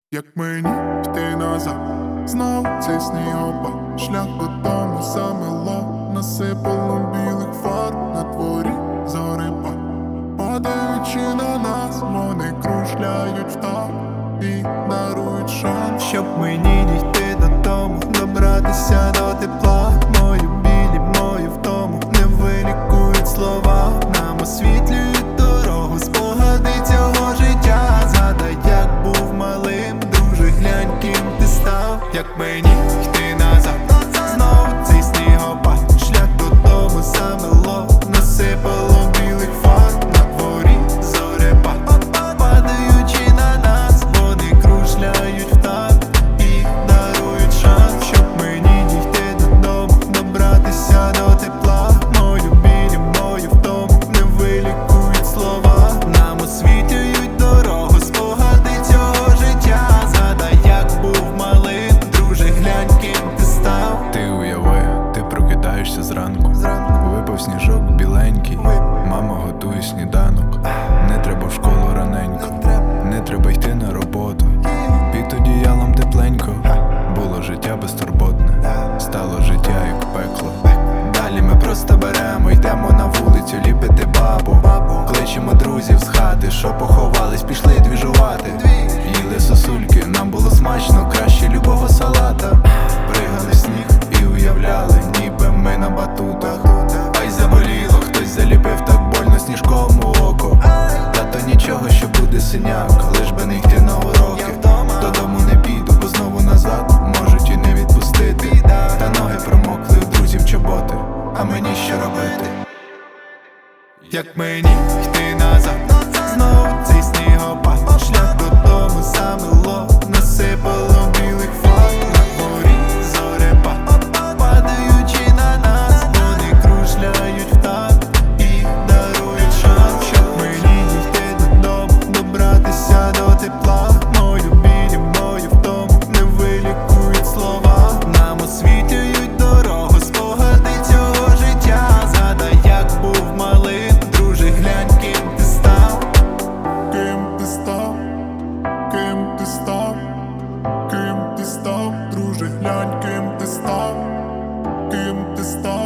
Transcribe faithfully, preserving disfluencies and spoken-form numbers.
Як мені йти назад, знов цей снігопад, шлях додому замело, насипало білих фарб, на дворі зорепад. Падаючи на нас, вони кружляють в так і дарують шанс. Щоб мені дійти додому, добратися до тепла. Мою біль, мою втому не вилікують слова. Нам освітлюють дорогу, спогади цього життя. Згадай, як був малим, друже, глянь, ким ти став. Як мені йти назад, знову цей снігопад, шлях додому замело, насипало білих фарб, на дворі зорепад. Падаючи на нас, вони кружляють в такт і дарують шанс. Щоб мені дійти додому, добратися до тепла. Мою біль, мою втому не вилікують слова. Нам освітлюють дорогу, спогади цього життя. Згадай, як був малим, друже, глянь, ким ти став. Ти уяви, ти прокидаєшся зранку, випав сніжок біленький, мама готує сніданок. Не треба в школу раненько, не треба йти на роботу, під одіялом тепленько. Було життя безтурботне, стало життя як пекло. Далі ми просто беремо, йдемо на вулицю ліпити бабу. Кличемо друзів з хати, що поховались, пішли двіжувати. Їли сосульки, нам було смачно, краще любого салата. Пригали в сніг і уявляли, ніби ми на батутах. Ай, заболіло, хтось заліпив так больно сніжком у око. Та то нічого, що буде синяк, лиш би не йти на уроки. Додому не піду, бо знову назад можуть і не відпустити. Та ноги промокли у друзів чоботи, а мені що робити? Як мені йти назад, знову цей снігопад, шлях додому замело, насипало білих фарб, на дворі зорепад. Падаючи на нас, вони кружляють в такт і дарують шанс. Щоб мені дійти додому, добратися до тепла. Мою біль, мою втому не вилікують слова. Нам освітлюють дорогу, спогади цього життя. Згадай, як був малим, друже, глянь, ким ти став. Ким ти став, ким ти став, ким ти став, друже, глянь, ким ти став, ким ти став.